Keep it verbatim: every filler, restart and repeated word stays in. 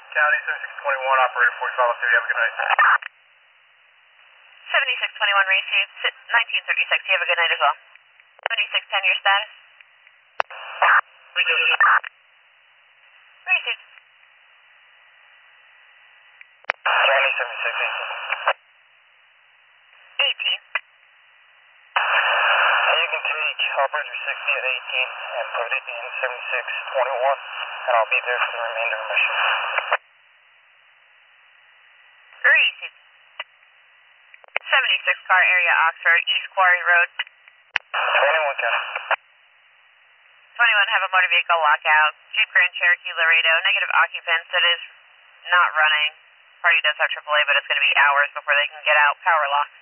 County seventy-six twenty-one, operator forty-five oh three, have a good night. seventy-six twenty-one received, nineteen thirty-six, you have a good night as well. seventy-six ten, your status? Received. County seventy-six eighteen. eighteen. You can take operator sixty at eighteen and put it in seventy-six twenty-one, and I'll be there for the remainder of the mission. Received. seventy-six car area, Oxford, East Quarry Road. twenty-one County. twenty-one, have a motor vehicle lockout. Jeep Grand Cherokee Laredo, negative occupants. It is not running. Party does have triple A, but it's going to be hours before they can get out. Power lock.